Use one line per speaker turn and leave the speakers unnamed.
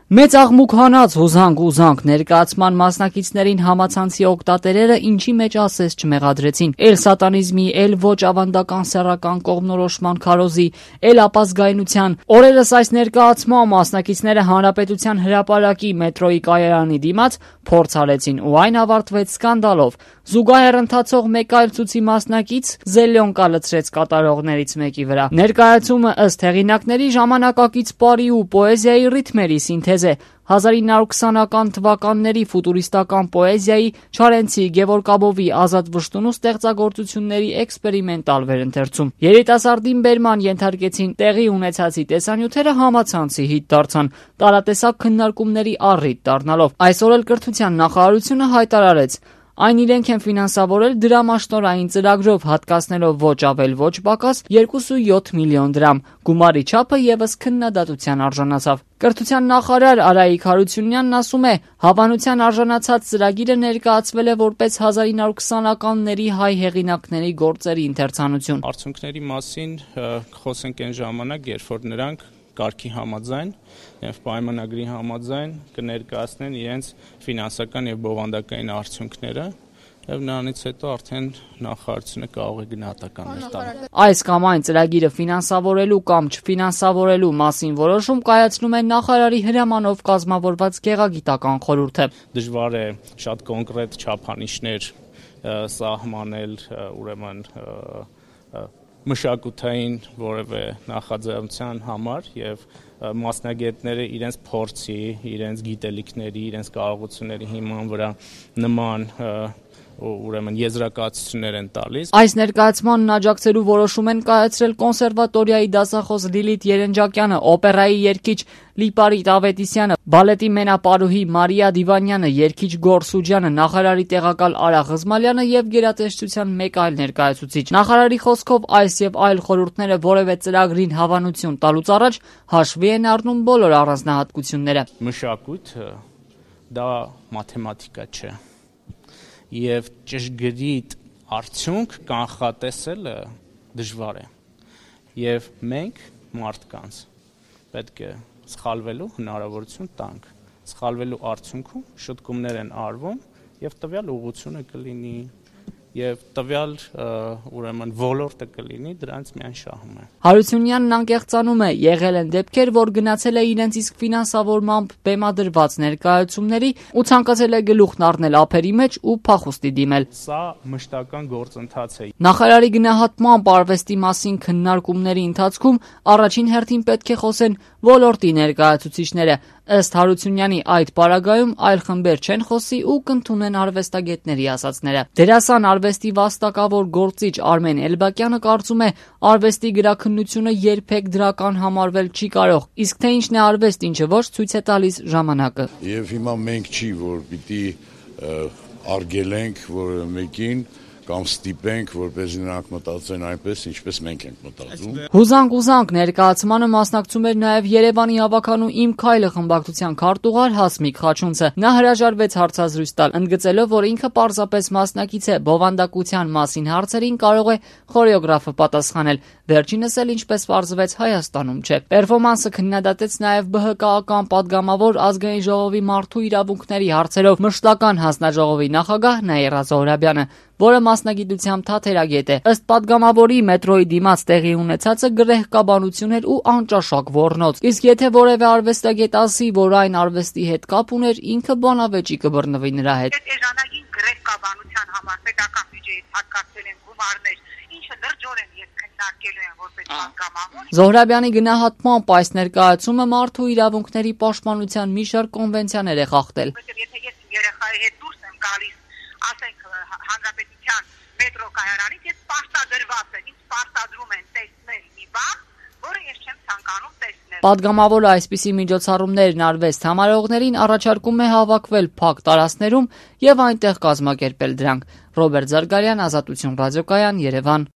Մեծ աղմուկ հանած հուզանք ներկայացման մասնակիցներին համացանցի օգտատերերը ինչի մեջ ասես չմեղադրեցին, էլ սատանիզմի, էլ ոչ ավանդական սեռական կողմնորոշման քարոզի, էլ ապազգայնության։ Օրերս այս ներկայացման մասնակիցները Հանրապետության հրապարակի մետրոյի կայարանի դիմաց փորձ արեցին ու այն ավարտվեց սկանդալով։ Զուգահեռ ընթացող մեկ այլ ցույցի մասնակից զելյոնկա լցրեց կատարողներից մեկի վրա։ Ներկայացումը ըստ հեղինակների ժամանակակից պարի ու պոեզիայի ռիթմերի սինթեզ է։ 1920-ական թվականների ֆուտուրիստական պոեզիայի Չարենցի, Գևորգ-Աբովի, Ազատ Վշտունու ստեղծագործությունների էքսպերիմենտալ վերընթերցում։ Երիտասարդին բերման ենթարկեցին տեղի ունեցածի տեսանյութերը համացանցի հիթ դարձան, տարատեսակ քննարկումների առիթ դառնալով։ Այսօր էլ կրթության նախարարությունը հայտարարեց. այն իրենք են ֆինանսավորել դրամաշնորհային ծրագրով, հատկացնելով ոչ ավել ոչ պակաս 2.7 միլիոն դրամ։ Գումարի չափը եւս քննադատության արժանացավ։ Կրթության նախարար Արայիկ Հարությունյանն ասում է, հավանության արժանացած ծրագիրը ներկայացվել է որպես 1920-ականների հայ հեղինակների գործերի ընթերցանություն։
Արդյունքների մասին խոսենք այն ժամանակ, երբ որ նրանք կարգի համաձայն եւ պայմանագրի համաձայն կներկայացնեն իրենց ֆինանսական եւ բովանդակային արդյունքները եւ նրանից հետո արդեն նախարարությունը կարող է գնահատականներ տալ։
Այս կամ այն ծրագիրը ֆինանսավորելու կամ չֆինանսավորելու մասին որոշում կայացնում է նախարարի հրամանով կազմավորված գեղագիտական խորհուրդը։
Դժվար է շատ կոնկրետ չափանիշներ սահմանել, ուրեմն մշակութային որևէ նախաձեռնության համար եւ մասնագետները իրենց փորձի, իրենց գիտելիքների, իրենց կարողությունների հիման վրա նման ուրեմն եզրակացություններ են տալիս։
Այս ներկայացմանն աջակցելու որոշում են կայացրել կոնսերվատորիայի դասախոս Լիլիթ Երենջակյանը, օպերայի երգիչ Լիպարիտ Ավետիսյանը, բալետի մենապարուհի Մարիա Դիվանյանը, երգիչ Գոր Սուջյանը, նախարարի տեղակալ Արա Ղզմալյանը եւ գերատեսչության մեկ այլ ներկայացուցիչ։ Նախարարի խոսքով այս եւ այլ խորհուրդները որևէ ծրագրին հավանություն տալուց առաջ հաշվի են առնում բոլոր առանձնահատկությունները։
Մշակույթը դա մաթեմատիկա չէ։ Եվ ճշգրիտ արդյունք կանխատեսելը դժվար է։ Եվ մենք մարդկանց պետք է սխալվելու հնարավորություն տանք։ Սխալվելու արդյունքում շտկումներ են արվում եւ տվյալ ուղղությունը կլինի եւ տվյալ ուրեմն ոլորտը կլինի դրանց միայն շահում է։
Հարությունյանն անկեղծանում է, եղել են դեպքեր, որ գնացել է իրենց իսկ ֆինանսավորմամբ բեմադրված ներկայացումների ու ցանկացել է գլուխն առնել ափերի մեջ ու փախուստի դիմել։
Սա մշտական գործընթաց է։
Նախարարի գնահատմամբ արվեստի մասին քննարկումների ընթացքում առաջին հերթին պետք է խոսեն ոլորտի ներկայացուցիչները։ Ըստ Հարությունյանի այդ պարագայում այլ խմբեր չեն խոսի ու կընդունեն արվեստագետների ասածները։ Դերասան արվեստի վաստակավոր գործիչ Արմեն Էլբակյանը կարծում է, արվեստի գրաքննությունը երբեք դրական համարվել չի կարող, իսկ թե ինչն է արվեստ, ինչը ոչ, ցույց է տալիս ժամանակը։
Եվ հիմա մենք չի, որ պիտի արգելենք որևէ մեկին կամ ստիպենք, որպեսզի նրանք մտածեն այնպես, ինչպես մենք ենք մտածում։
Հուզանք ներկայացմանը մասնակցում էր նաև Երևանի հավաքանու Իմ քայլը խմբակցության քարտուղար Հասմիկ Խաչունցը։ Նա հրաժարվեց հարցազրույց տալ, ընդգծելով, որ ինքը պարզապես մասնակից է, բովանդակության մասին հարցերին կարող է խորեոգրաֆը պատասխանել։ Վերջինս էլ, ինչպես պարզվեց, Հայաստանում չէ։ Պերֆորմանսը քննադատեց նաև ԲՀԿ-ական падգամավոր Ազգային ժողովի մարդու իրավունքների հարցերով մշտական հանձնաժողովի նախագահ Նաիրա Զոհրաբյանը, որը մասնագիտությամբ թատերագետ է։ Ըստ падգամավորի մետրոյի դիմաց տեղի ունեցածը գրեհկաբանություն էր ու անճաշակ ոռնոց։ Իսկ եթե որևէ արվեստագետ ասի, որ այն արվեստի հետ կապ ուներ, ինքը բանավեճի կբռնվի նրա հետ։
Էժանագին գրեհկաբանության համար պետական բյուջեից հատկացվել են գումարներ, ինչը լրջորեն ես քննարկելու եմ որպես падգամավոր։
Զոհրաբյանի գնահատմամբ այս ներկայացումը մարդու իրավունքների պաշտպանության մի շարք կոնվենցիաներ է խախտել։
Եթե ես երեխայի հետ դուրս եմ գալիս, ասենք հանրապետության մետրո կայարանից, ես պարտադրված եմ, ինձ պարտադրում են տեսնել մի բան, որը ես չեմ ցանկանում տեսնել։
Падգամավորը այսպիսի միջոցառումներն արվեստ համարողներին առաջարկում է հավաքվել փակ տարածքներում եւ այնտեղ կազմակերպել դրանք։ Ռոբերտ Զարգարյան, Ազատություն ռադիոկայան, Երևան։